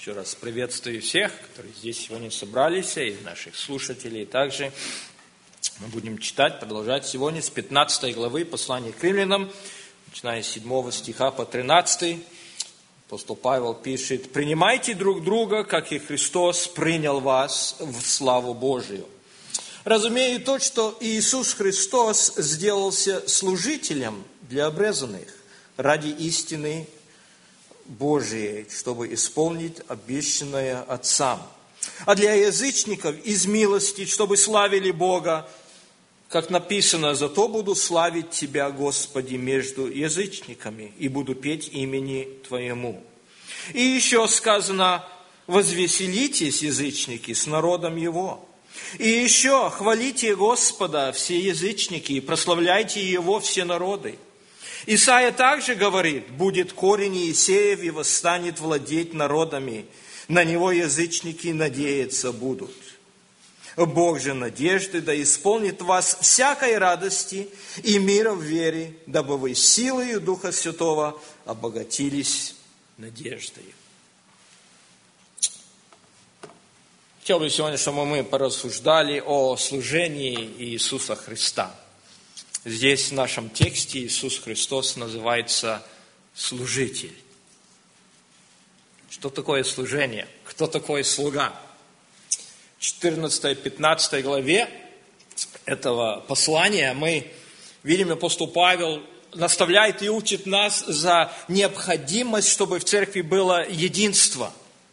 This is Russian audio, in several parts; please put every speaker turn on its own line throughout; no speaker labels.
Еще раз приветствую всех, которые здесь сегодня собрались, и наших слушателей также. Мы будем читать, продолжать сегодня с 15 главы послания к римлянам, начиная с 7 стиха по 13. Апостол Павел пишет: «Принимайте друг друга, как и Христос принял вас в славу Божию. Разумею то, что Иисус Христос сделался служителем для обрезанных ради истины Божией, чтобы исполнить обещанное Отцам, а для язычников из милости, чтобы славили Бога, как написано: «Зато буду славить Тебя, Господи, между язычниками, и буду петь имени Твоему». И еще сказано: «Возвеселитесь, язычники, с народом Его». И еще: «Хвалите Господа, все язычники, и прославляйте Его, все народы». Исайя также говорит: «Будет корень Иисеев и восстанет владеть народами, на него язычники надеяться будут». Бог же надежды да исполнит вас всякой радости и мира в вере, дабы вы силою Духа Святого обогатились надеждой». Хотел бы сегодня, чтобы мы порассуждали о служении Иисуса Христа. Здесь в нашем тексте Иисус Христос называется служитель. Что такое служение? Кто такой слуга? В 14-15 главе этого послания мы видим, апостол Павел наставляет и учит нас за необходимость, чтобы в церкви было единство.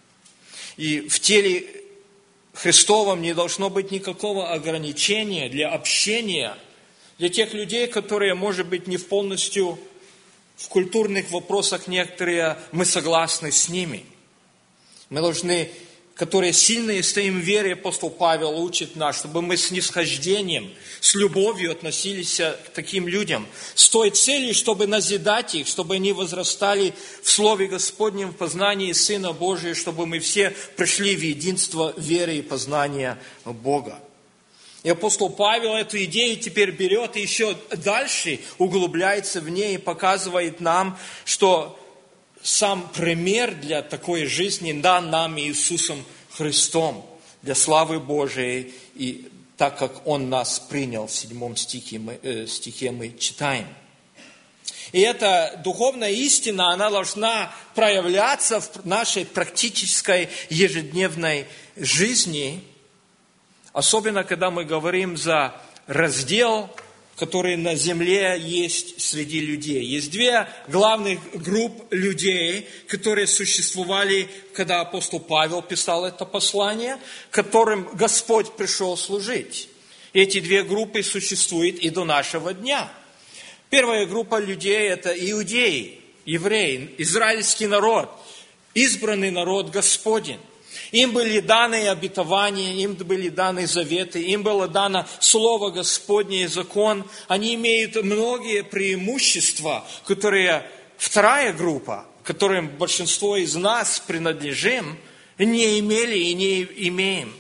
И в теле Христовом не должно быть никакого ограничения для общения, для тех людей, которые, может быть, не полностью в культурных вопросах некоторые, мы согласны с ними. Мы должны, которые сильные стоим в вере, апостол Павел учит нас, чтобы мы с нисхождением, с любовью относились к таким людям, с той целью, чтобы назидать их, чтобы они возрастали в Слове Господнем, в познании Сына Божия, чтобы мы все пришли в единство веры и познания Бога. И апостол Павел эту идею теперь берет и еще дальше углубляется в ней и показывает нам, что сам пример для такой жизни дан нам Иисусом Христом для славы Божией, и так как Он нас принял, в 7 стихе мы читаем. И эта духовная истина, она должна проявляться в нашей практической ежедневной жизни, особенно, когда мы говорим за раздел, который на земле есть среди людей. Есть две главных группы людей, которые существовали, когда апостол Павел писал это послание, которым Господь пришел служить. Эти две группы существуют и до нашего дня. Первая группа людей – это иудеи, евреи, израильский народ, избранный народ Господень. Им были даны обетования, им были даны заветы, им было дано Слово Господне и закон. Они имеют многие преимущества, которые вторая группа, которым большинство из нас принадлежим, не имели и не имеем.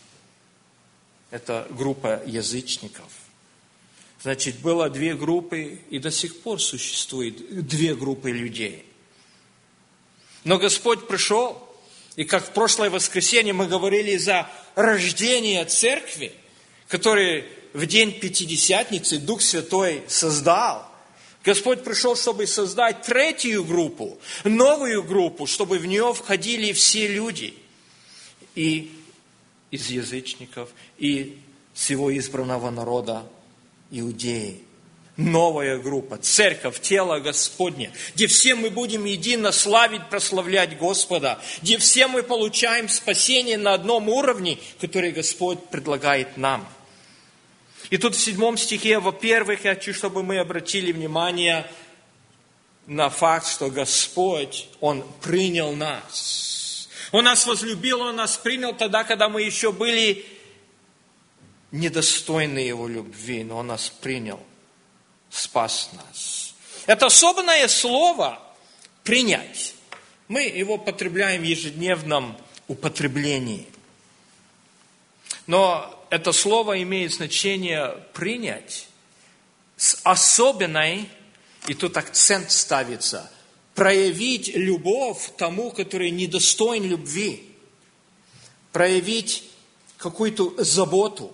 Это группа язычников. Значит, было две группы, и до сих пор существует две группы людей. Но Господь пришел. И как в прошлое воскресенье мы говорили за рождение церкви, который в день Пятидесятницы Дух Святой создал. Господь пришел, чтобы создать третью группу, новую группу, чтобы в нее входили все люди. И из язычников, и всего избранного народа иудеи. Новая группа, церковь, тело Господне, где все мы будем едино славить, прославлять Господа, где все мы получаем спасение на одном уровне, который Господь предлагает нам. И тут в 7 стихе, во-первых, я хочу, чтобы мы обратили внимание на факт, что Господь, Он принял нас. Он нас возлюбил, Он нас принял тогда, когда мы еще были недостойны Его любви, но Он нас принял. Спас нас. Это особенное слово «принять». Мы его потребляем в ежедневном употреблении. Но это слово имеет значение «принять» с особенной, и тут акцент ставится, проявить любовь тому, который недостоин любви, проявить какую-то заботу,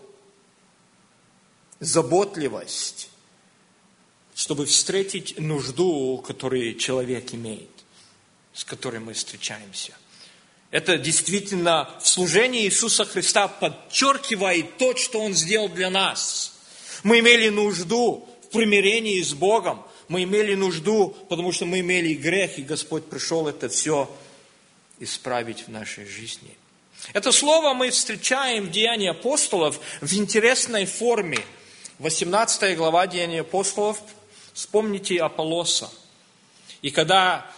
заботливость, чтобы встретить нужду, которую человек имеет, с которой мы встречаемся. Это действительно в служении Иисуса Христа подчеркивает то, что Он сделал для нас. Мы имели нужду в примирении с Богом. Мы имели нужду, потому что мы имели грех, и Господь пришел это все исправить в нашей жизни. Это слово мы встречаем в Деянии апостолов в интересной форме. 18 глава Деяний апостолов. Вспомните Аполлоса. И когда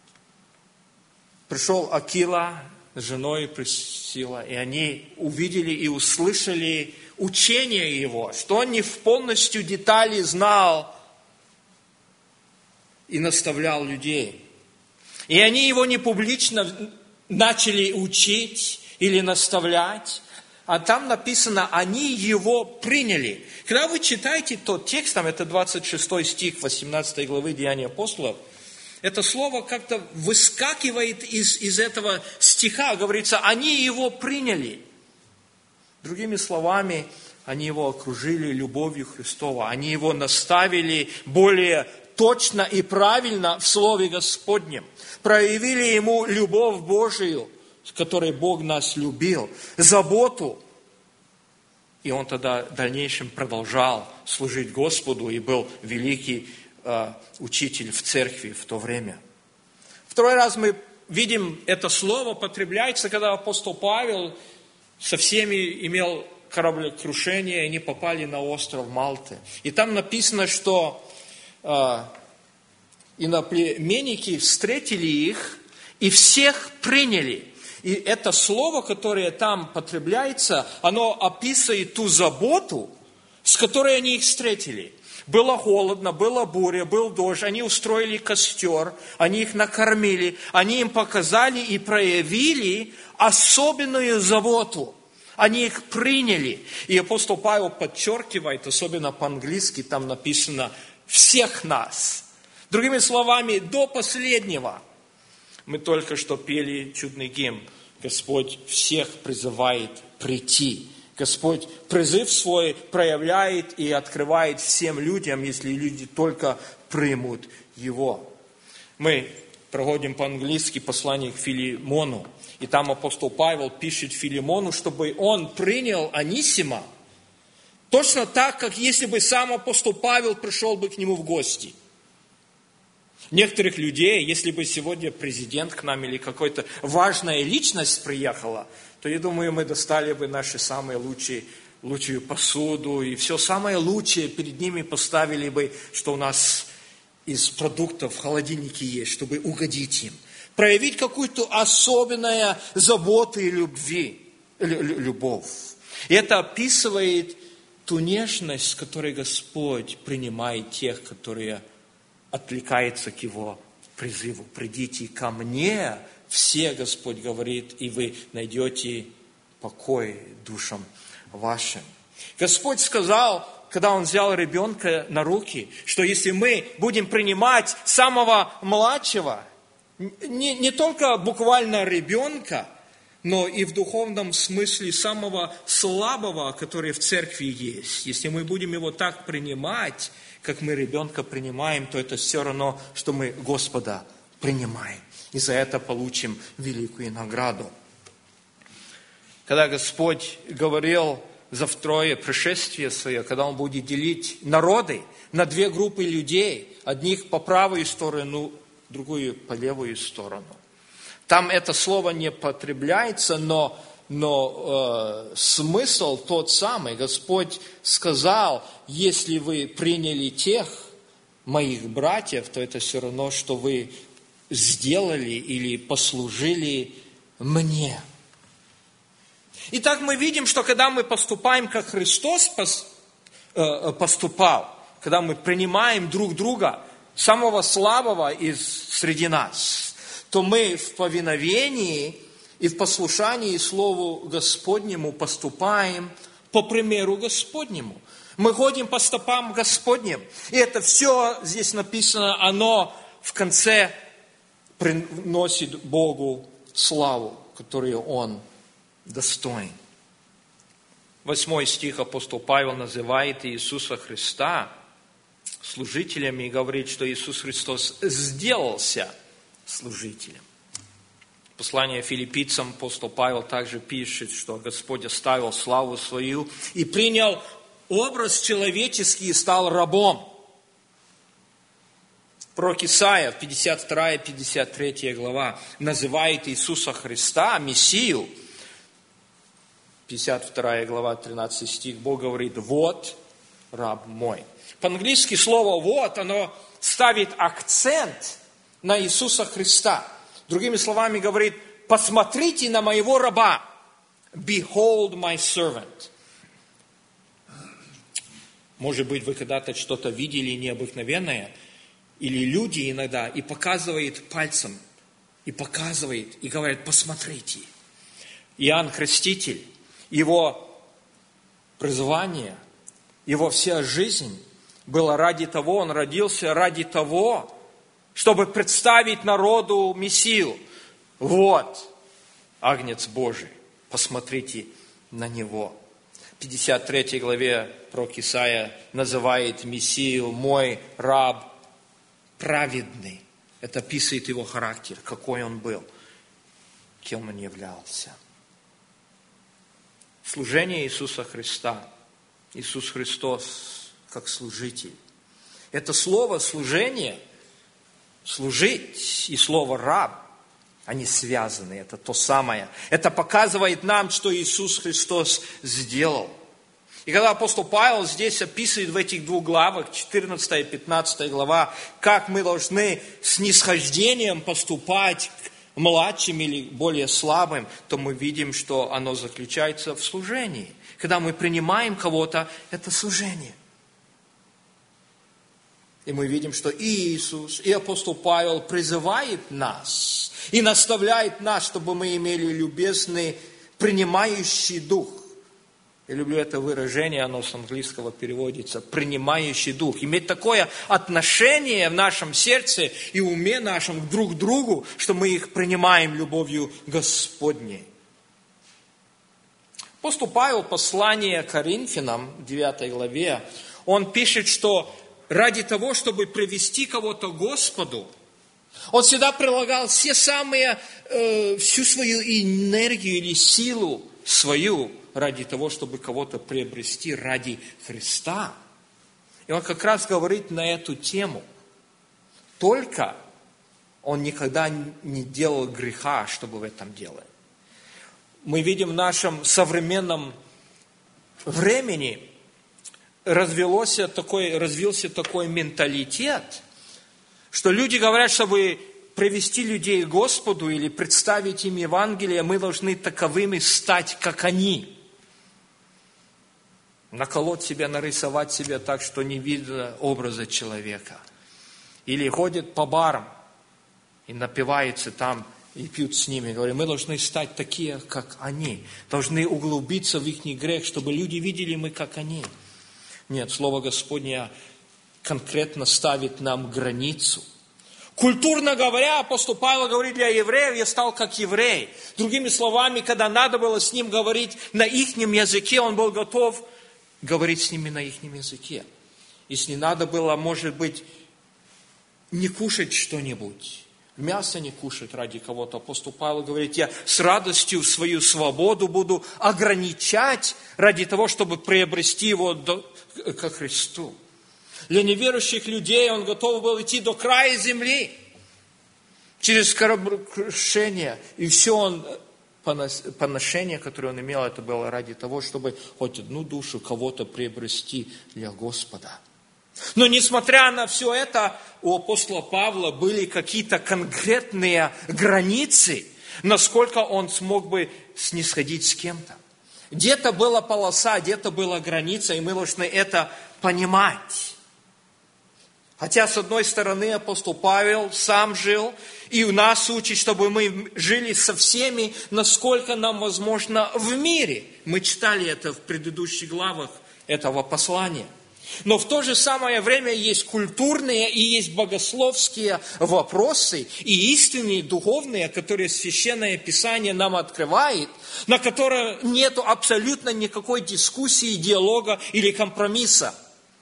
пришел Акила с женой Присцилла, и они увидели и услышали учение его, что он не в полностью детали знал и наставлял людей. И они его не публично начали учить или наставлять, а там написано, они его приняли. Когда вы читаете тот текст, там это 26 стих 18 главы Деяний апостолов, это слово как-то выскакивает из этого стиха, говорится, они его приняли. Другими словами, они его окружили любовью Христова, они его наставили более точно и правильно в Слове Господнем, проявили ему любовь Божию, с которой Бог нас любил, заботу. И он тогда в дальнейшем продолжал служить Господу и был великий учитель в церкви в то время. Второй раз мы видим, это слово потребляется, когда апостол Павел со всеми имел кораблекрушение, и они попали на остров Малты. И там написано, что иноплеменники встретили их и всех приняли. И это слово, которое там потребляется, оно описывает ту заботу, с которой они их встретили. Было холодно, была буря, был дождь, они устроили костер, они их накормили, они им показали и проявили особенную заботу. Они их приняли. И апостол Павел подчеркивает, особенно по-английски, там написано «всех нас». Другими словами, до последнего. Мы только что пели чудный гимн. Господь всех призывает прийти. Господь призыв свой проявляет и открывает всем людям, если люди только примут его. Мы проходим по-английски послание к Филимону. И там апостол Павел пишет Филимону, чтобы он принял Анисима. Точно так, как если бы сам апостол Павел пришел бы к нему в гости. Некоторых людей, если бы сегодня президент к нам или какая-то важная личность приехала, то, я думаю, мы достали бы наши самые лучшую посуду и все самое лучшее перед ними поставили бы, что у нас из продуктов в холодильнике есть, чтобы угодить им. Проявить какую-то особенную заботу и любовь. И это описывает ту нежность, с которой Господь принимает тех, которые откликаются к Его призыву. Придите ко мне, все, Господь говорит, и вы найдете покой душам вашим. Господь сказал, когда Он взял ребенка на руки, что если мы будем принимать самого младшего, не только буквально ребенка, но и в духовном смысле самого слабого, который в церкви есть. Если мы будем его так принимать, как мы ребенка принимаем, то это все равно, что мы Господа принимаем. И за это получим великую награду. Когда Господь говорил за второе пришествие свое, когда Он будет делить народы на две группы людей, одних по правую сторону, другую по левую сторону. Там это слово не потребляется, но смысл тот самый. Господь сказал, если вы приняли тех моих братьев, то это все равно, что вы сделали или послужили мне. Итак, мы видим, что когда мы поступаем, как Христос поступал, когда мы принимаем друг друга, самого слабого среди нас, то мы в повиновении и в послушании Слову Господнему поступаем по примеру Господнему. Мы ходим по стопам Господним. И это все здесь написано, оно в конце приносит Богу славу, которую Он достоин. 8 стих апостол Павел называет Иисуса Христа служителем и говорит, что Иисус Христос сделался служителем. Послание филиппийцам апостол Павел также пишет, что Господь оставил славу свою и принял образ человеческий и стал рабом. Пророк Исаия, 52-53 глава, называет Иисуса Христа, Мессию. 52 глава, 13 стих, Бог говорит: «Вот раб мой». По-английски слово «вот», оно ставит акцент на Иисуса Христа. Другими словами говорит: посмотрите на моего раба. Behold my servant. Может быть, вы когда-то что-то видели необыкновенное, или люди иногда, и показывает пальцем, и показывает, и говорит: посмотрите. Иоанн Креститель, его призвание, его вся жизнь была ради того, он родился ради того, чтобы представить народу Мессию. Вот Агнец Божий, посмотрите на Него. В 53 главе пророк Исаия называет Мессию «мой раб праведный». Это описывает его характер, какой он был, кем он являлся. Служение Иисуса Христа, Иисус Христос как служитель. Это слово «служение», «служить» и слово «раб», они связаны, это то самое. Это показывает нам, что Иисус Христос сделал. И когда апостол Павел здесь описывает в этих двух главах, 14 и 15 глава, как мы должны с снисхождением поступать к младшим или более слабым, то мы видим, что оно заключается в служении. Когда мы принимаем кого-то, это служение. И мы видим, что и Иисус, и апостол Павел призывает нас и наставляет нас, чтобы мы имели любезный, принимающий дух. Я люблю это выражение, оно с английского переводится, принимающий дух. Иметь такое отношение в нашем сердце и уме нашем друг к другу, что мы их принимаем любовью Господней. Апостол Павел, послание Коринфянам, 9 главе, он пишет, что ради того, чтобы привести кого-то к Господу, он всегда прилагал всю свою энергию или силу свою ради того, чтобы кого-то приобрести ради Христа. И он как раз говорит на эту тему. Только он никогда не делал греха, чтобы в этом делать. Мы видим в нашем современном времени развился такой менталитет, что люди говорят, чтобы привести людей к Господу или представить им Евангелие, мы должны таковыми стать, как они. Наколоть себя, нарисовать себя так, что не видно образа человека. Или ходят по барам и напиваются там, и пьют с ними. Говорят, мы должны стать такие, как они. Должны углубиться в их грех, чтобы люди видели мы, как они. Нет, Слово Господне конкретно ставит нам границу. Культурно говоря, апостол Павел говорит, для евреев я стал как еврей. Другими словами, когда надо было с ним говорить на ихнем языке, он был готов говорить с ними на ихнем языке. Если надо было, может быть, не кушать что-нибудь, мясо не кушать ради кого-то, апостол Павел говорит, я с радостью свою свободу буду ограничать ради того, чтобы приобрести его ко Христу. Для неверующих людей он готов был идти до края земли, через кораблекрушение. И все поношение, которое он имел, это было ради того, чтобы хоть одну душу кого-то приобрести для Господа. Но несмотря на все это, у апостола Павла были какие-то конкретные границы, насколько он смог бы снисходить с кем-то. Где-то была полоса, где-то была граница, и мы должны это понимать. Хотя, с одной стороны, апостол Павел сам жил, и у нас учит, чтобы мы жили со всеми, насколько нам возможно в мире. Мы читали это в предыдущих главах этого послания. Но в то же самое время есть культурные и есть богословские вопросы и истинные, духовные, которые Священное Писание нам открывает, на которые нет абсолютно никакой дискуссии, диалога или компромисса.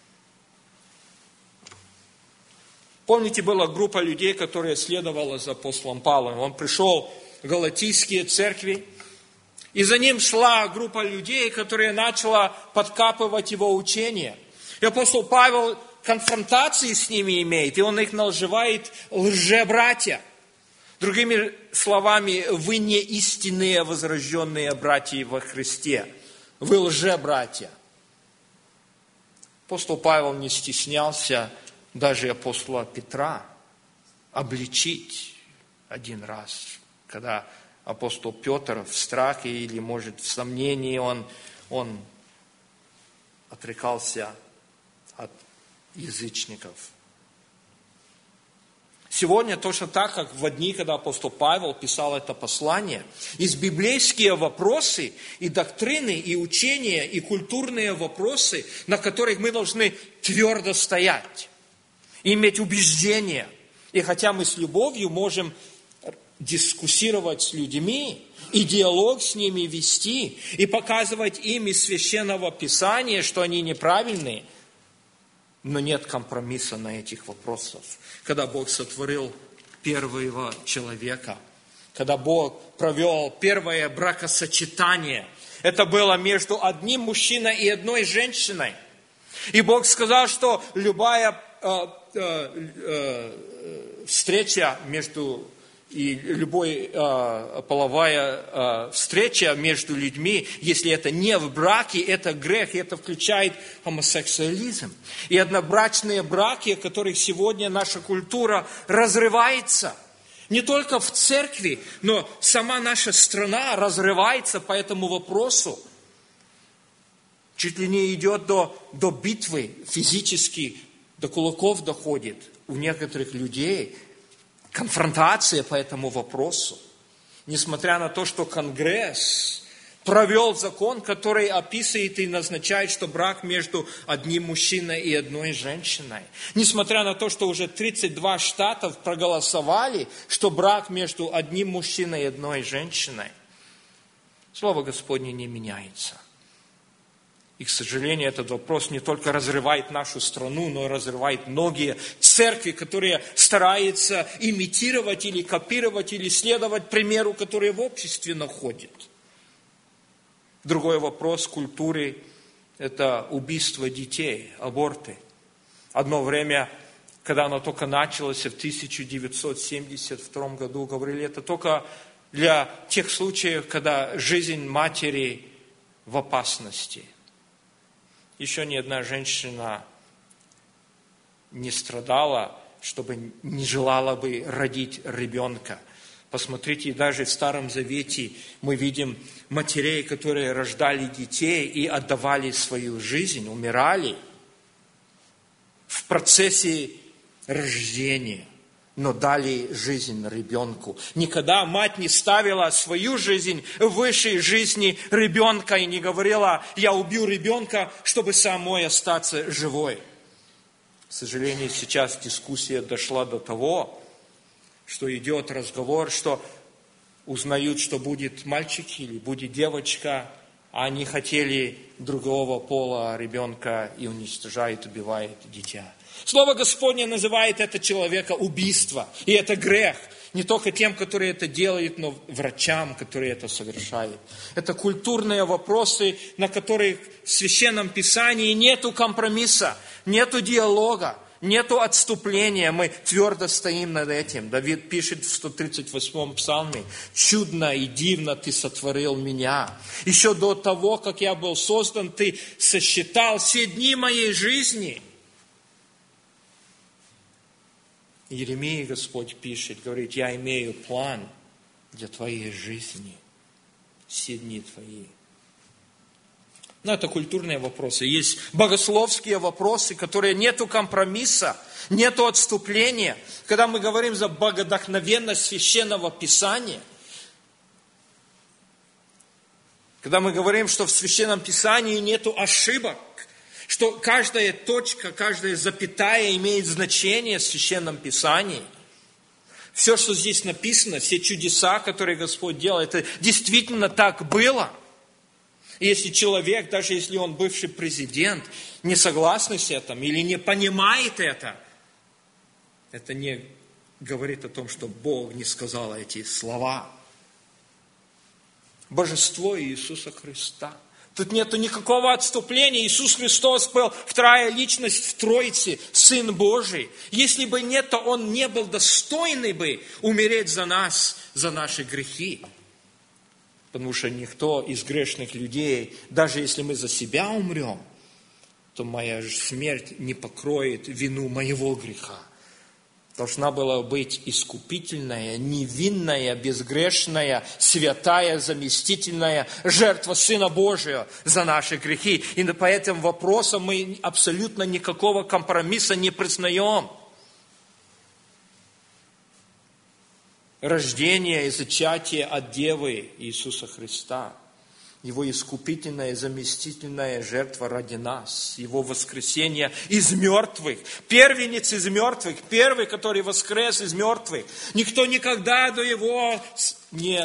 Помните, была группа людей, которая следовала за апостолом Павлом. Он пришел в галатийские церкви, и за ним шла группа людей, которая начала подкапывать его учение. И апостол Павел конфронтации с ними имеет, и он их называет лжебратья. Другими словами, вы не истинные возрожденные братья во Христе. Вы лжебратья. Апостол Павел не стеснялся даже апостола Петра обличить один раз, когда апостол Петр в страхе или, может, в сомнении, он отрекался от язычников. Сегодня точно так, как в дни, когда апостол Павел писал это послание, есть библейские вопросы и доктрины, и учения, и культурные вопросы, на которых мы должны твердо стоять, иметь убеждение. И хотя мы с любовью можем дискуссировать с людьми, и диалог с ними вести, и показывать им из Священного Писания, что они неправильные, но нет компромисса на этих вопросах. Когда Бог сотворил первого человека, когда Бог провел первое бракосочетание, это было между одним мужчиной и одной женщиной. И Бог сказал, что любая встреча между и любой половая встреча между людьми, если это не в браке, это грех, и это включает гомосексуализм. И однобрачные браки, о которых сегодня наша культура разрывается. Не только в церкви, но сама наша страна разрывается по этому вопросу. Чуть ли не идет до битвы физически, до кулаков доходит у некоторых людей. Конфронтация по этому вопросу. Несмотря на то, что Конгресс провел закон, который описывает и назначает, что брак между одним мужчиной и одной женщиной. Несмотря на то, что уже 32 штатов проголосовали, что брак между одним мужчиной и одной женщиной. Слово Господне не меняется. И, к сожалению, этот вопрос не только разрывает нашу страну, но и разрывает многие церкви, которые стараются имитировать или копировать, или следовать примеру, который в обществе находит. Другой вопрос культуры – это убийство детей, аборты. Одно время, когда оно только началось, в 1972 году, говорили, это только для тех случаев, когда жизнь матери в опасности. Еще ни одна женщина не страдала, чтобы не желала бы родить ребенка. Посмотрите, даже в Старом Завете мы видим матерей, которые рождали детей и отдавали свою жизнь, умирали в процессе рождения, но дали жизнь ребенку. Никогда мать не ставила свою жизнь выше жизни ребенка и не говорила, я убью ребенка, чтобы самой остаться живой. К сожалению, сейчас дискуссия дошла до того, что идет разговор, что узнают, что будет мальчик или будет девочка, а они хотели другого пола ребенка и уничтожают, убивают дитя. Слово Господне называет это человека убийство. И это грех. Не только тем, которые это делают, но врачам, которые это совершают. Это культурные вопросы, на которых в Священном Писании нету компромисса, нету диалога, нету отступления. Мы твердо стоим над этим. Давид пишет в 138-м псалме: «Чудно и дивно Ты сотворил меня. Еще до того, как я был создан, Ты сосчитал все дни моей жизни». Иеремии Господь пишет, говорит, я имею план для твоей жизни, все дни твои. Но это культурные вопросы. Есть богословские вопросы, которые нету компромисса, нету отступления. Когда мы говорим за богодохновенность Священного Писания, когда мы говорим, что в Священном Писании нету ошибок, что каждая точка, каждая запятая имеет значение в Священном Писании. Все, что здесь написано, все чудеса, которые Господь делал, это действительно так было. И если человек, даже если он бывший президент, не согласен с этим или не понимает это не говорит о том, что Бог не сказал эти слова. Божество Иисуса Христа. Тут нету никакого отступления. Иисус Христос был вторая личность в Троице, Сын Божий. Если бы нет, то Он не был достойный бы умереть за нас, за наши грехи. Потому что никто из грешных людей, даже если мы за себя умрем, то моя смерть не покроет вину моего греха. Должна была быть искупительная, невинная, безгрешная, святая, заместительная жертва Сына Божия за наши грехи. И по этим вопросам мы абсолютно никакого компромисса не признаем. Рождение и зачатие от Девы Иисуса Христа, Его искупительная, заместительная жертва ради нас, Его воскресение из мертвых, первенец из мертвых, первый, который воскрес из мертвых. Никто никогда до Его не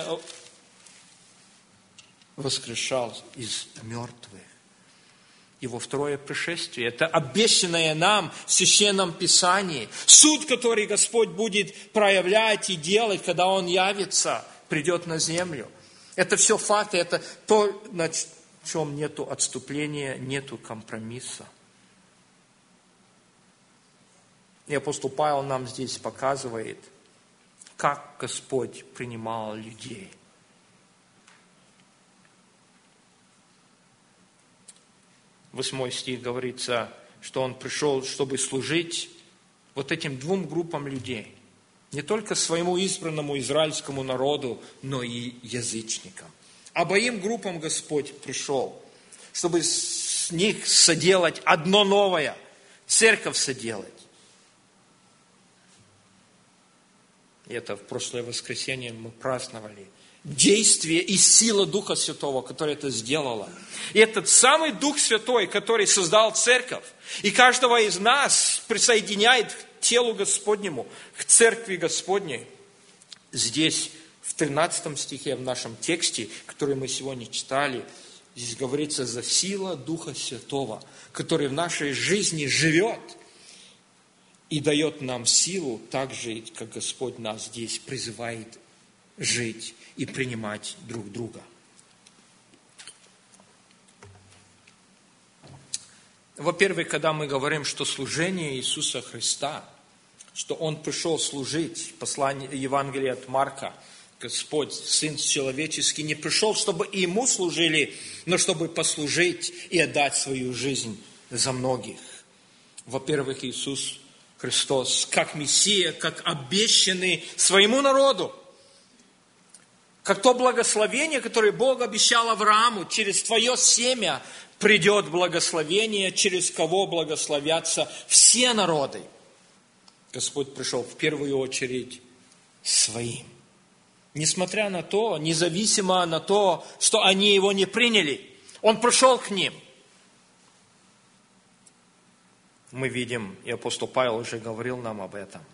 воскрешал из мертвых. Его второе пришествие, это обещанное нам в Священном Писании. Суд, который Господь будет проявлять и делать, когда Он явится, придет на землю. Это все факты, это то, на чем нету отступления, нету компромисса. И апостол Павел нам здесь показывает, как Господь принимал людей. 8 стих говорится, что Он пришел, чтобы служить вот этим двум группам людей. Не только своему избранному израильскому народу, но и язычникам. Обоим группам Господь пришел, чтобы с них соделать одно новое, церковь соделать. И это в прошлое воскресенье мы праздновали. Действие и сила Духа Святого, которая это сделала. И этот самый Дух Святой, который создал церковь, и каждого из нас присоединяет к телу Господнему, к церкви Господней. Здесь, в 13 стихе, в нашем тексте, который мы сегодня читали, здесь говорится за сила Духа Святого, который в нашей жизни живет и дает нам силу так жить, как Господь нас здесь призывает жить и принимать друг друга. Во-первых, когда мы говорим, что служение Иисуса Христа, что Он пришел служить, послание Евангелия от Марка, Господь, Сын человеческий, не пришел, чтобы и Ему служили, но чтобы послужить и отдать свою жизнь за многих. Во-первых, Иисус Христос, как Мессия, как обещанный своему народу, как то благословение, которое Бог обещал Аврааму, через твое семя придет благословение, через кого благословятся все народы. Господь пришел в первую очередь своим. Несмотря на то, независимо на то, что они Его не приняли, Он пришел к ним. Мы видим, и апостол Павел уже говорил нам об этом,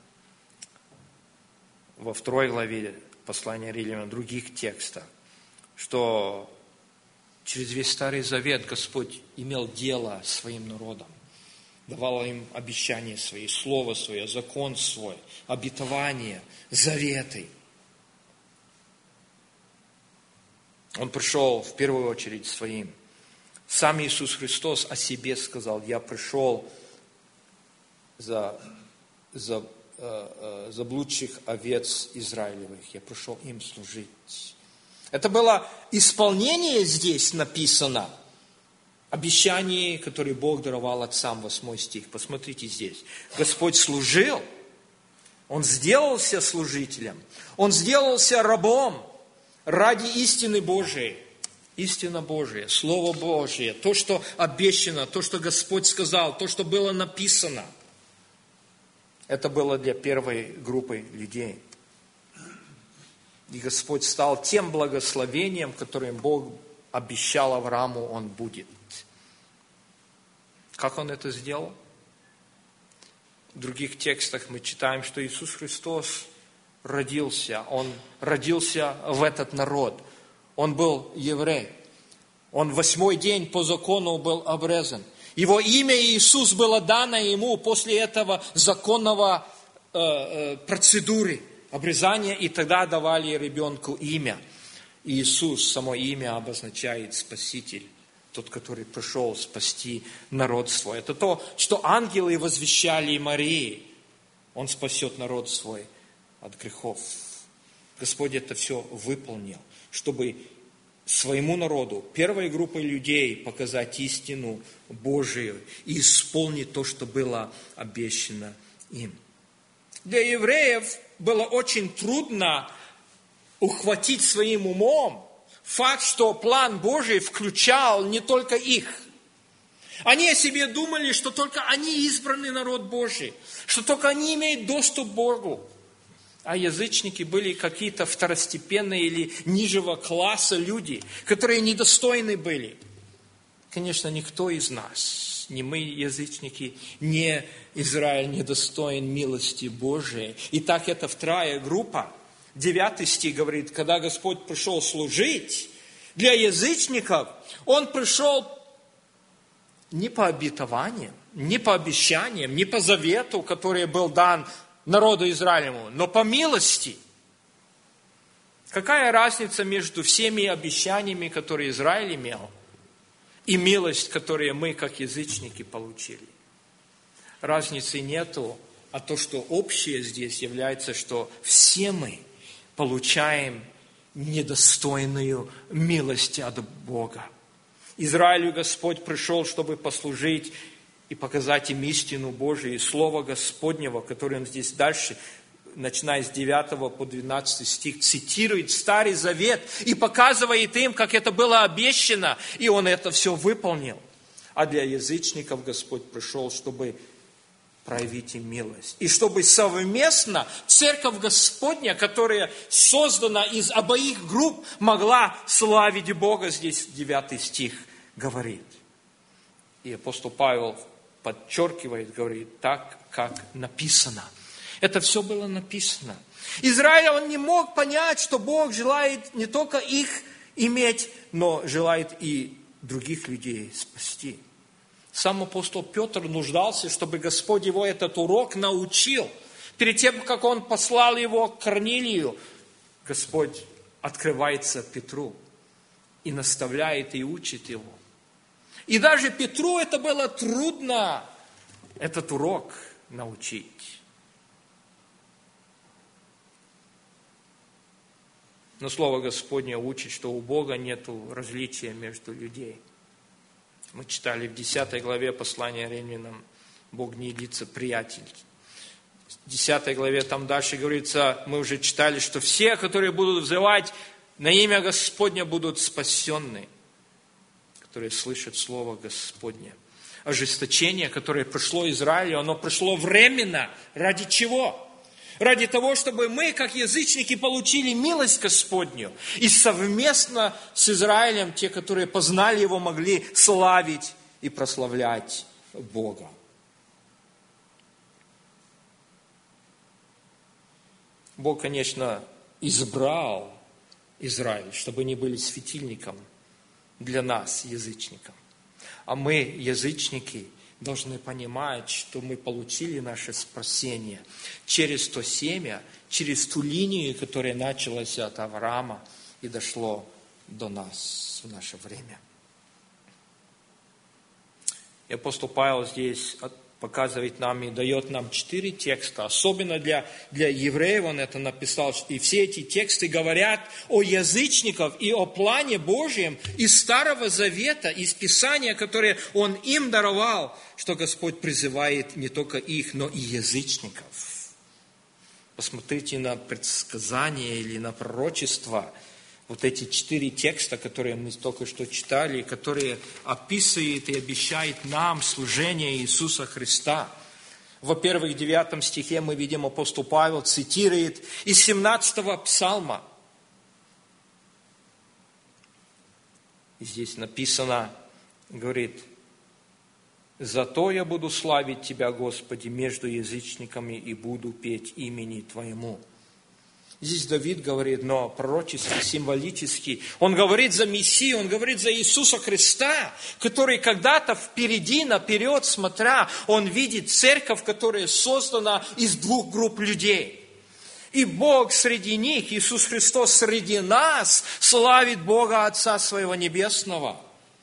во 2 главе послания Римлянам, других текстах, что через весь Старый Завет Господь имел дело с своим народом, давал им обещания свои, слово свое, закон свой, обетования, заветы. Он пришел в первую очередь своим. Сам Иисус Христос о себе сказал: «Я пришел за заблудших овец Израилевых, я пришел им служить». Это было исполнение здесь написано, обещание, которое Бог даровал отцам, 8 стих. Посмотрите здесь. Господь служил, Он сделался служителем, Он сделался рабом ради истины Божией. Истина Божия, Слово Божие, то, что обещано, то, что Господь сказал, то, что было написано. Это было для первой группы людей. И Господь стал тем благословением, которым Бог обещал Аврааму, он будет. Как Он это сделал? В других текстах мы читаем, что Иисус Христос родился. Он родился в этот народ. Он был еврей. Он 8-й день по закону был обрезан. Его имя Иисус было дано ему после этого законного процедуры обрезания, и тогда давали ребенку имя. Иисус, само имя обозначает Спаситель, тот, который пришел спасти народ свой. Это то, что ангелы возвещали Марии. Он спасет народ свой от грехов. Господь это все выполнил, чтобы своему народу, первой группой людей показать истину Божию и исполнить то, что было обещано им. Для евреев было очень трудно ухватить своим умом факт, что план Божий включал не только их. Они о себе думали, что только они избранный народ Божий, что только они имеют доступ к Богу. А язычники были какие-то второстепенные или нижнего класса люди, которые недостойны были. Конечно, никто из нас, ни мы, язычники, ни Израиль недостоин милости Божией. Итак, это вторая группа. 9 стих говорит, когда Господь пришел служить для язычников, Он пришел не по обетованиям, не по обещаниям, не по завету, который был дан народу Израилеву, но по милости. Какая разница между всеми обещаниями, которые Израиль имел, и милость, которую мы, как язычники, получили? Разницы нету, а то, что общее здесь является, что все мы получаем недостойную милость от Бога. Израилю Господь пришел, чтобы послужить и показать им истину Божию, и Слово Господнего, которое Он здесь дальше, начиная с 9 по 12 стих, цитирует Старый Завет и показывает им, как это было обещано, и Он это все выполнил. А для язычников Господь пришел, чтобы проявить им милость. И чтобы совместно Церковь Господня, которая создана из обоих групп, могла славить Бога, здесь 9 стих говорит. И апостол Павел подчеркивает, говорит, так, как написано. Это все было написано. Израиль, он не мог понять, что Бог желает не только их иметь, но желает и других людей спасти. Сам апостол Петр нуждался, чтобы Господь его этот урок научил. Перед тем, как он послал его к Корнилию, Господь открывается Петру и наставляет и учит его. И даже Петру это было трудно, этот урок научить. Но Слово Господне учит, что у Бога нет различия между людей. Мы читали в 10 главе послания Римлянам, Бог не делится приятель. В 10 главе там дальше говорится, мы уже читали, что все, которые будут взывать на имя Господня, будут спасенны, которые слышат Слово Господне. Ожесточение, которое пришло Израилю, оно пришло временно. Ради чего? Ради того, чтобы мы, как язычники, получили милость Господню. И совместно с Израилем, те, которые познали Его, могли славить и прославлять Бога. Бог, конечно, избрал Израиль, чтобы они были светильником для нас, язычников. А мы, язычники, должны понимать, что мы получили наше спасение через то семя, через ту линию, которая началась от Авраама и дошло до нас в наше время. И апостол Павел здесь показывает нам и дает нам 4 текста. Особенно для евреев он это написал. И все эти тексты говорят о язычниках и о плане Божьем из Старого Завета, из Писания, которое Он им даровал, что Господь призывает не только их, но и язычников. Посмотрите на предсказания или на пророчества. Вот эти 4 текста, которые мы только что читали, которые описывают и обещают нам служение Иисуса Христа. Во-первых, в 9 стихе мы видим, апостол Павел цитирует из 17-го псалма. И здесь написано, говорит, Зато я буду славить Тебя, Господи, между язычниками и буду петь имени Твоему». Здесь Давид говорит, но пророчески, символически. Он говорит за Мессию, он говорит за Иисуса Христа, который когда-то впереди, наперед смотря, он видит церковь, которая создана из двух групп людей. И Бог среди них, Иисус Христос среди нас, славит Бога Отца Своего Небесного.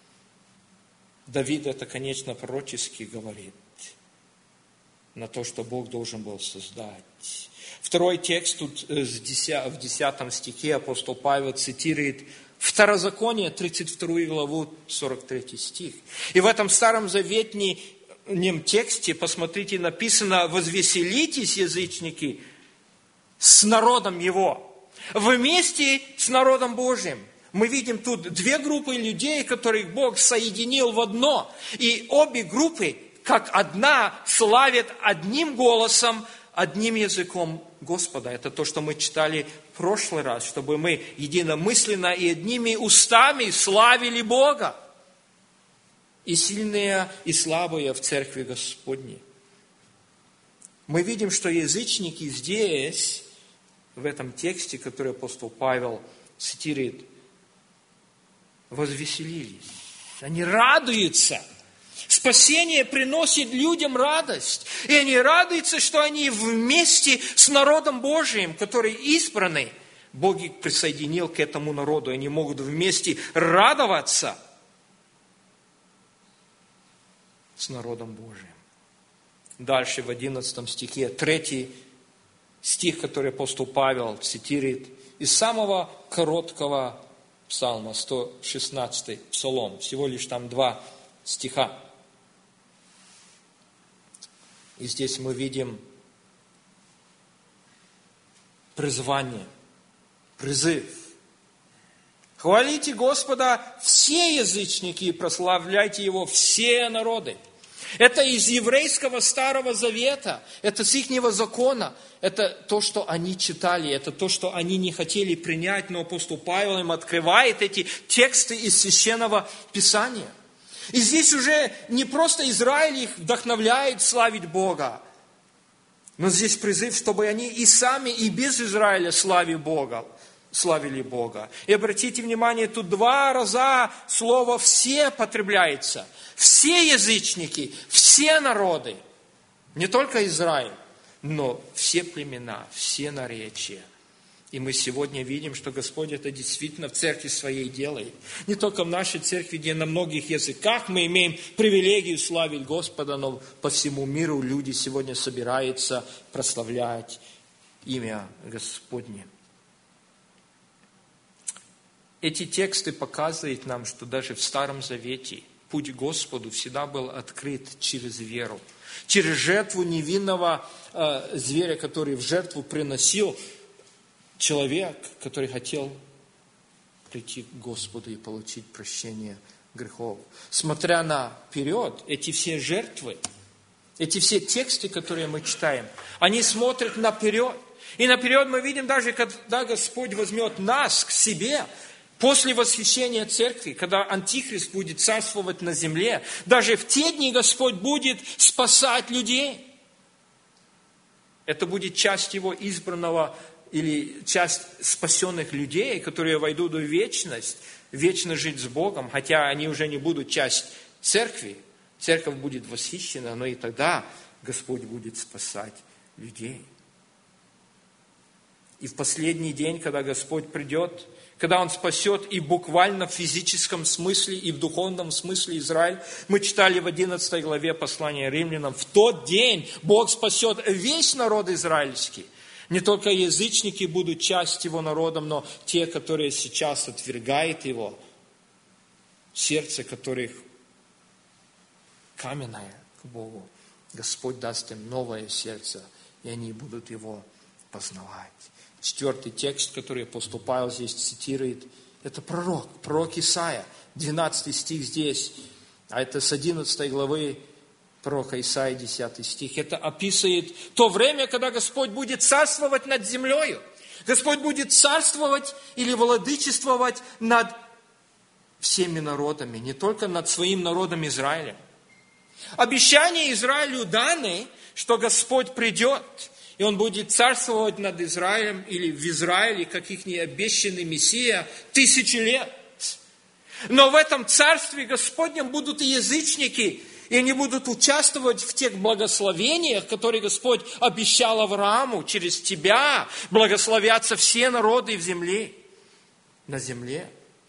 Давид это, конечно, пророчески говорит на то, что Бог должен был создать. Второй текст тут в 10 стихе апостол Павел цитирует Второзаконие, 32 главу, 43 стих. И в этом Старом Заветнем тексте, посмотрите, написано: «Возвеселитесь, язычники, с народом его, вместе с народом Божьим». Мы видим тут две группы людей, которых Бог соединил в одно. И обе группы, как одна, славят одним голосом, одним языком Господа. Это то, что мы читали в прошлый раз, чтобы мы единомысленно и одними устами славили Бога. И сильные, и слабые в церкви Господней. Мы видим, что язычники здесь, в этом тексте, который апостол Павел цитирует, возвеселились. Они радуются. Спасение приносит людям радость. И они радуются, что они вместе с народом Божиим, который избранный, Бог их присоединил к этому народу. Они могут вместе радоваться с народом Божиим. Дальше в 11 стихе, 3 стих, который апостол Павел цитирует, из самого короткого псалма, 116 псалом, всего лишь там 2 стиха. И здесь мы видим призвание, призыв. «Хвалите Господа все язычники и прославляйте Его все народы». Это из еврейского Старого Завета, это с ихнего закона, это то, что они читали, это то, что они не хотели принять, но апостол Павел им открывает эти тексты из Священного Писания. И здесь уже не просто Израиль их вдохновляет славить Бога, но здесь призыв, чтобы они и сами, и без Израиля славили Бога. И обратите внимание, тут 2 раза слово «все» потребляется. Все язычники, все народы, не только Израиль, но все племена, все наречия. И мы сегодня видим, что Господь это действительно в церкви своей делает. Не только в нашей церкви, где на многих языках мы имеем привилегию славить Господа, но по всему миру люди сегодня собираются прославлять имя Господне. Эти тексты показывают нам, что даже в Старом Завете путь к Господу всегда был открыт через веру. Через жертву невинного зверя, который в жертву приносил человек, который хотел прийти к Господу и получить прощение грехов. Смотря наперед, эти все жертвы, эти все тексты, которые мы читаем, они смотрят наперед. И наперед мы видим даже, когда Господь возьмет нас к себе, после восхищения церкви, когда Антихрист будет царствовать на земле, даже в те дни Господь будет спасать людей. Это будет часть Его избранного или часть спасенных людей, которые войдут в вечность, вечно жить с Богом, хотя они уже не будут часть церкви. Церковь будет восхищена, но и тогда Господь будет спасать людей. И в последний день, когда Господь придет, когда Он спасет и буквально в физическом смысле, и в духовном смысле Израиль, мы читали в 11 главе послания Римлянам, в тот день Бог спасет весь народ израильский. Не только язычники будут часть Его народом, но те, которые сейчас отвергают Его, сердце которых каменное к Богу. Господь даст им новое сердце, и они будут Его познавать. 4 текст, который апостол Павел здесь цитирует, это пророк Исаия, 12 стих здесь, а это с 11 главы пророка Исаии, 10 стих. Это описывает то время, когда Господь будет царствовать над землею. Господь будет царствовать или владычествовать над всеми народами, не только над своим народом Израилем. Обещания Израилю даны, что Господь придет, и Он будет царствовать над Израилем, или в Израиле, как их необещанный Мессия, 1000 лет. Но в этом царстве Господнем будут и язычники, и они будут участвовать в тех благословениях, которые Господь обещал Аврааму. Через тебя благословятся все народы в земле, на земле.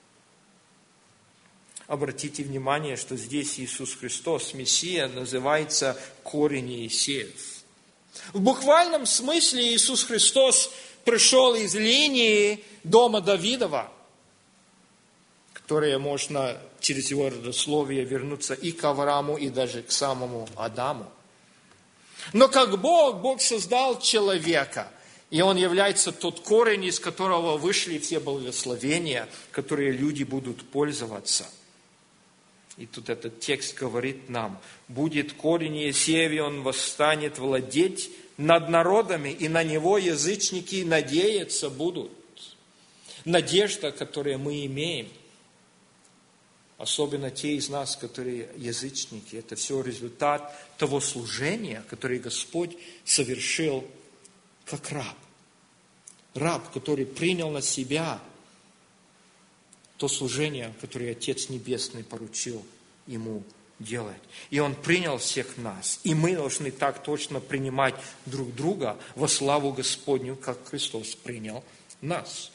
Обратите внимание, что здесь Иисус Христос, Мессия, называется корень Иисеев. В буквальном смысле Иисус Христос пришел из линии дома Давидова, которое можно через его родословие вернуться и к Аврааму, и даже к самому Адаму. Но как Бог создал человека, и Он является тот корень, из которого вышли все благословения, которые люди будут пользоваться. И тут этот текст говорит нам: будет корень Иисеев, и он восстанет владеть над народами, и на него язычники надеяться будут. Надежда, которую мы имеем, особенно те из нас, которые язычники, это все результат того служения, которое Господь совершил как раб. Раб, который принял на себя то служение, которое Отец Небесный поручил ему делать. И Он принял всех нас. И мы должны так точно принимать друг друга во славу Господню, как Христос принял нас.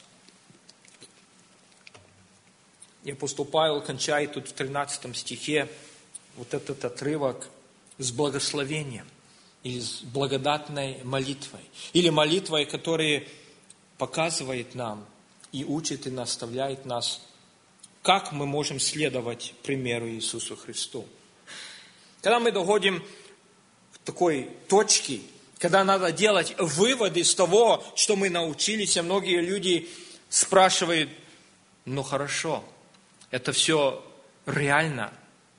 И апостол Павел кончает тут в 13 стихе вот этот отрывок с благословением или с благодатной молитвой. Или молитвой, которая показывает нам и учит, и наставляет нас, как мы можем следовать примеру Иисусу Христу. Когда мы доходим к такой точке, когда надо делать выводы из того, что мы научились, и многие люди спрашивают: ну хорошо, это все реально,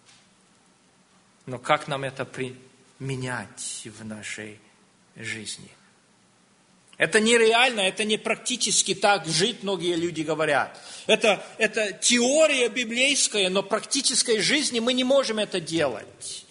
но как нам это применять в нашей жизни? Это нереально, это не практически так жить, многие люди говорят. Это теория библейская, но в практической жизни мы не можем это делать.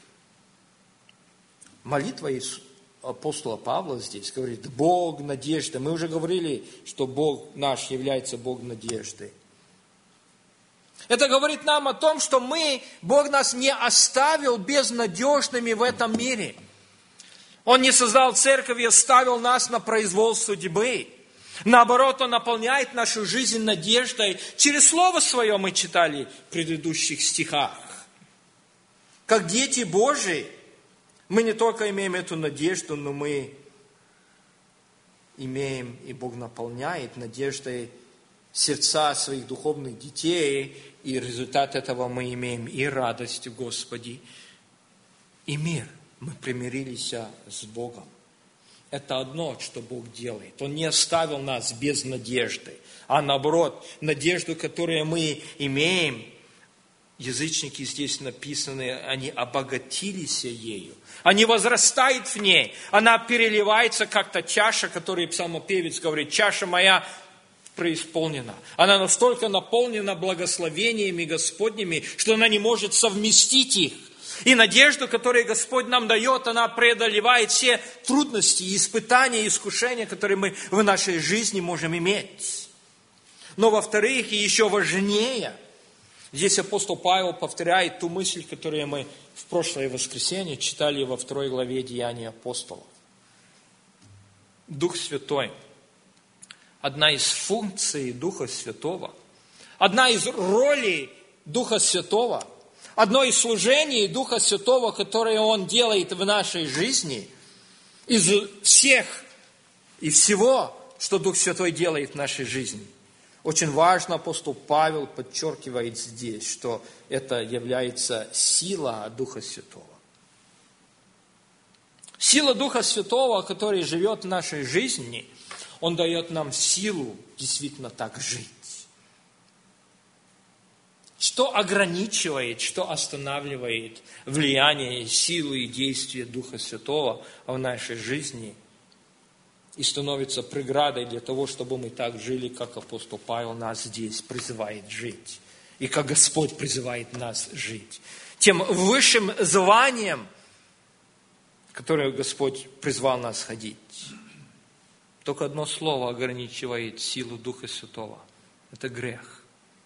Молитва апостола Павла здесь говорит: Бог надежды. Мы уже говорили, что Бог наш является Бог надежды. Это говорит нам о том, что Бог нас не оставил безнадежными в этом мире. Он не создал церковь и оставил нас на произвол судьбы. Наоборот, Он наполняет нашу жизнь надеждой. Через Слово Свое мы читали в предыдущих стихах. Как дети Божии, мы не только имеем эту надежду, но мы имеем, и Бог наполняет надеждой сердца своих духовных детей, и результат этого мы имеем и радость в Господе, и мир. Мы примирились с Богом. Это одно, что Бог делает. Он не оставил нас без надежды, а наоборот, надежду, которую мы имеем, язычники здесь написаны, они обогатились ею. Они возрастают в ней. Она переливается, как-то чаша, которую псалмопевец говорит: чаша моя преисполнена. Она настолько наполнена благословениями Господними, что она не может совместить их. И надежду, которую Господь нам дает, она преодолевает все трудности, испытания, искушения, которые мы в нашей жизни можем иметь. Но во-вторых, и еще важнее, здесь апостол Павел повторяет ту мысль, которую мы в прошлое воскресенье читали во 2 главе Деяний апостолов. Дух Святой. Одна из функций Духа Святого, одна из ролей Духа Святого, одно из служений Духа Святого, которое Он делает в нашей жизни, из всех и всего, что Дух Святой делает в нашей жизни. Очень важно, апостол Павел подчеркивает здесь, что это является сила Духа Святого. Сила Духа Святого, который живет в нашей жизни, Он дает нам силу действительно так жить. Что ограничивает, что останавливает влияние, силу и действие Духа Святого в нашей жизни и становится преградой для того, чтобы мы так жили, как апостол Павел нас здесь призывает жить. и как Господь призывает нас жить. Тем высшим званием, которое Господь призвал нас ходить. Только одно слово ограничивает силу Духа Святого. Это грех.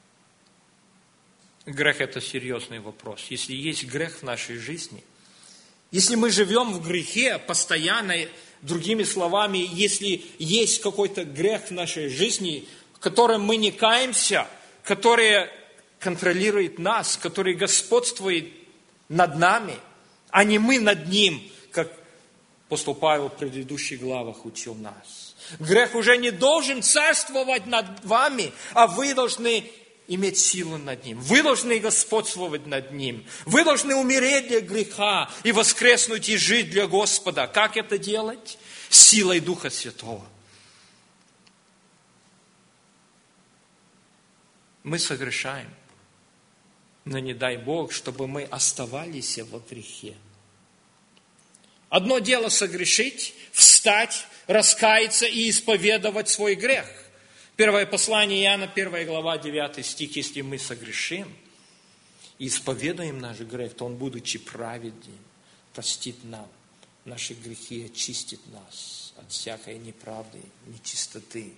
Грех – это серьезный вопрос. Если есть грех в нашей жизни, если мы живем в грехе постоянно, другими словами, если есть какой-то грех в нашей жизни, в котором мы не каемся, который контролирует нас, который господствует над нами, а не мы над ним, как апостол Павел в предыдущих главах учил нас. Грех уже не должен царствовать над вами, а вы должны иметь силу над ним. Вы должны господствовать над ним. Вы должны умереть для греха и воскреснуть и жить для Господа. Как это делать? Силой Духа Святого. Мы согрешаем, но не дай Бог, чтобы мы оставались во грехе. Одно дело согрешить, встать, раскаяться и исповедовать свой грех. Первое послание Иоанна, 1 глава, 9 стих. Если мы согрешим и исповедуем наш грех, то Он, будучи праведен, простит нам наши грехи, очистит нас от всякой неправды, нечистоты.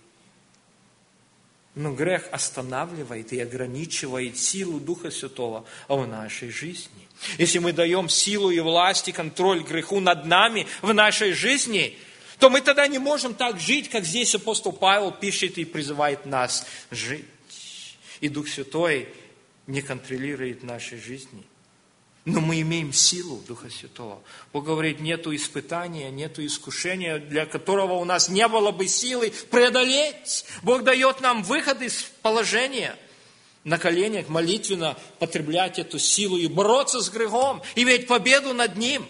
Но грех останавливает и ограничивает силу Духа Святого в нашей жизни. Если мы даем силу и власть и контроль греху над нами в нашей жизни, то мы тогда не можем так жить, как здесь апостол Павел пишет и призывает нас жить. И Дух Святой не контролирует нашей жизни. Но мы имеем силу Духа Святого. Бог говорит, нету испытания, нету искушения, для которого у нас не было бы силы преодолеть. Бог дает нам выход из положения. На коленях молитвенно потреблять эту силу и бороться с грехом, иметь победу над ним.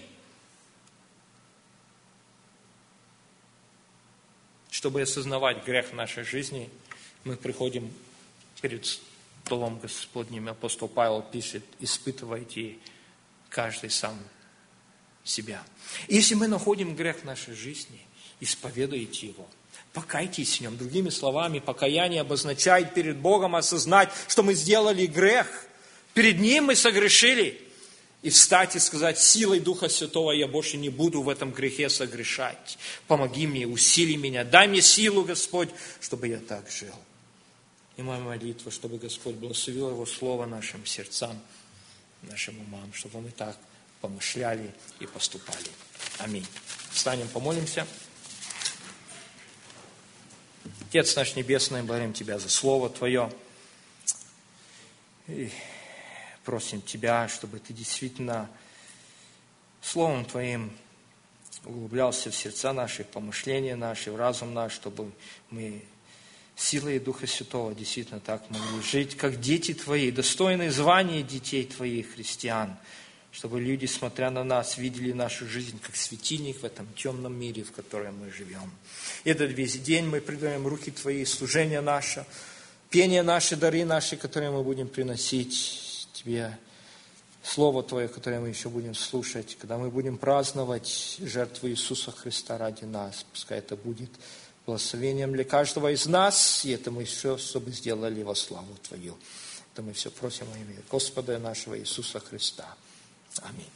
Чтобы осознавать грех в нашей жизни, мы приходим перед столом Господним. Апостол Павел пишет, испытывайте каждый сам себя. Если мы находим грех в нашей жизни, исповедуйте его. Покайтесь в нем. Другими словами, покаяние обозначает перед Богом осознать, что мы сделали грех. Перед Ним мы согрешили. И встать и сказать, силой Духа Святого я больше не буду в этом грехе согрешать. Помоги мне, усили меня, дай мне силу, Господь, чтобы я так жил. И моя молитва, чтобы Господь благословил Его Слово нашим сердцам, нашим умам, чтобы мы так помышляли и поступали. Аминь. Встанем, помолимся. Отец наш Небесный, благодарим Тебя за Слово Твое. И просим Тебя, чтобы Ты действительно Словом Твоим углублялся в сердца наши, в помышления наши, в разум наш, чтобы мы силой Духа Святого действительно так могли жить, как дети Твои, достойные звания детей Твоих, христиан, чтобы люди, смотря на нас, видели нашу жизнь как светильник в этом темном мире, в котором мы живем. Этот весь день мы предаем руки Твои, служение наше, пение наши, дары наши, которые мы будем приносить Тебе, Слово Твое, которое мы еще будем слушать, когда мы будем праздновать жертву Иисуса Христа ради нас. Пускай это будет благословением для каждого из нас, и это мы все, чтобы сделали во славу Твою. Это мы все просим во имя Господа нашего Иисуса Христа. Аминь.